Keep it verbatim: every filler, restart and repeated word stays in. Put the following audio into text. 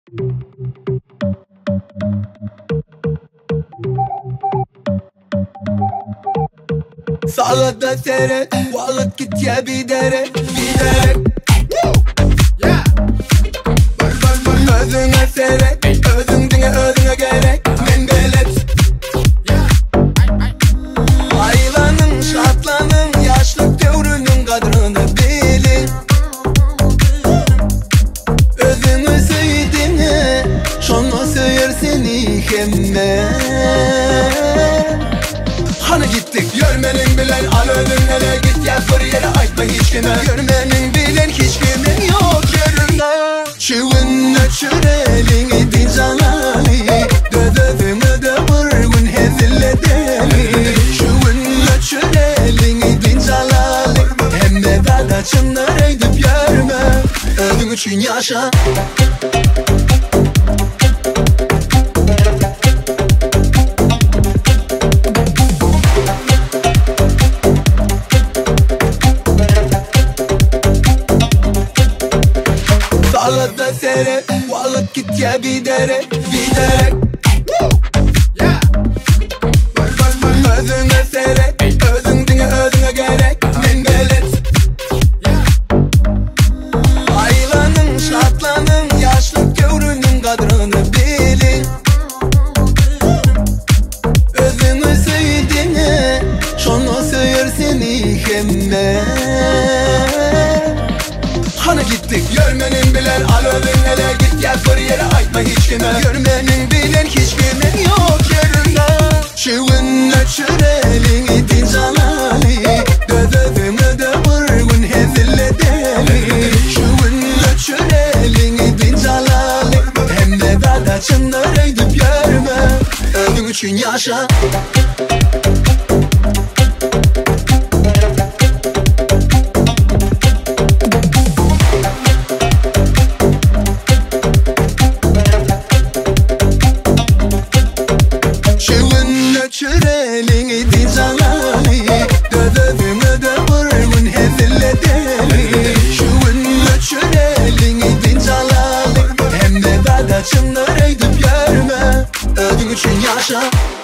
Sağda seyret, vakit git ya bir dere, bir dere. Özüne seyret, özündüğüne özüne gerek, mendelet. Aylanın, şartlanın, yaşlık devrinin kadrını bilin. Özünü söydüğüne, şonu söyür seni hemen. Hani gittik, görmenin bilen, al önüne git ya bir yere aytma hiç kime. Görmenin bilen hiç kime yok yerinde. Çığınla çürelini din canali, dödödümü de vurgun hezille deli. Çığınla çürelini din canali, hem de dada çınlar eydip görme. Ödün için yaşa. Sağda seyret, vakit git ya bir dere, bir dere. Özüne seyret, özündüğüne özüne gerek, mendelet. Aylanın, şartlanın, yaşlık devrinin kadrını bilin. Özünü söydüğüne, şonu söyür seni hemen. Hani gittik, görmenin bilen, al önüne de git ya bir yere aytma hiç kime. Görmenin bilen hiç kime yok yerinde. Çığınla çürelini din canali, dödödümü de vurgun hezille deli. Çığınla çürelini din canali, hem de dada çınlar eydip görme. Ödün için yaşa. Çürelini din canali, dödödümü de vurgun hezille deli. Çığınla çürelini din canali, hem de dada çınlar eydip görme. Ödün için yaşa.